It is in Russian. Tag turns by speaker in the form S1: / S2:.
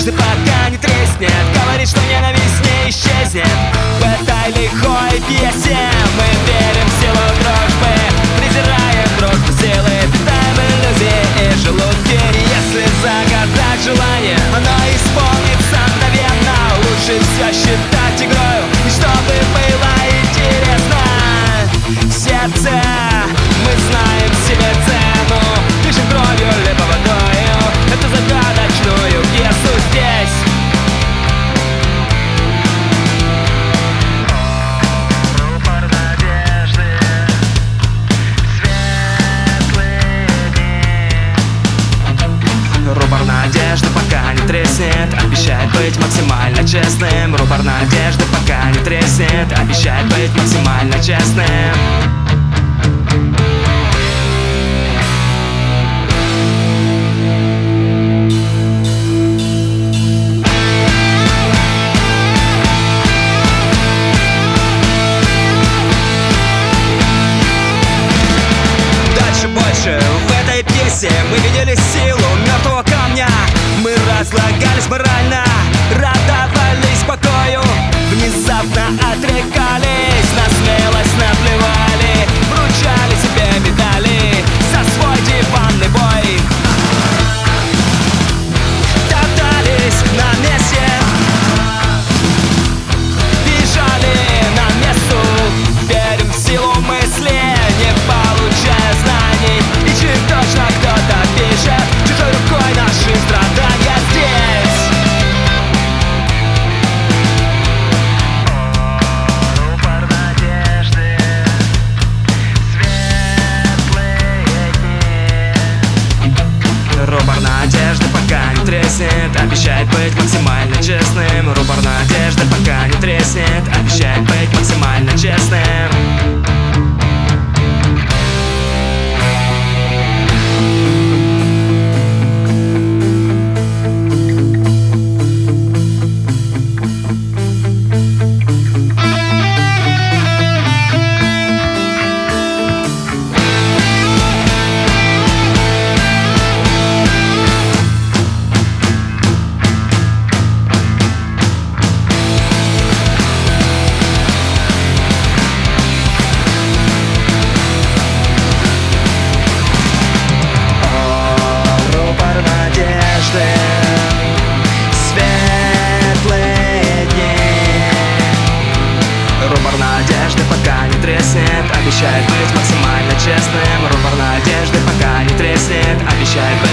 S1: надежды, пока не треснет. Говорит, что ненависть не исчезнет. В этой лихой пьесе мы верим в силу дружбы, презираем дружбу силы, питаем иллюзии и желудки. Если загадать желание, оно исполнится мгновенно. Лучше все считать игрою, и чтобы было интересно. В сердце мы знаем себе цену, дышим кровью либо водою эту загадочную пьесу здесь.
S2: Рупор надежды, светлые дни.
S1: Рупор надежды пока не треснет, обещает быть максимально честным. Рупор надежды пока не треснет, обещает быть максимально честным. Больше в этой пьесе мы видели силу мертвого камня. Мы разлагались морально, радовались покою, внезапно отрекались, на смелость наплевали, вручали себе медали за свой диванный бой. Топтались на месте, бежали на месту, верим в силу мысли, не получая знаний. И чуть точно кто-то пишет чужой рукой наши страдания здесь.
S2: Рупор надежды, светлые дни.
S1: Рупор надежды пока не треснет, обещает быть максимально честным. Рупор надежды пока не треснет, обещает быть максимально честным. Рупор надежды пока не треснет, обещает быть максимально честным. Рупор надежды пока не треснет, обещает быть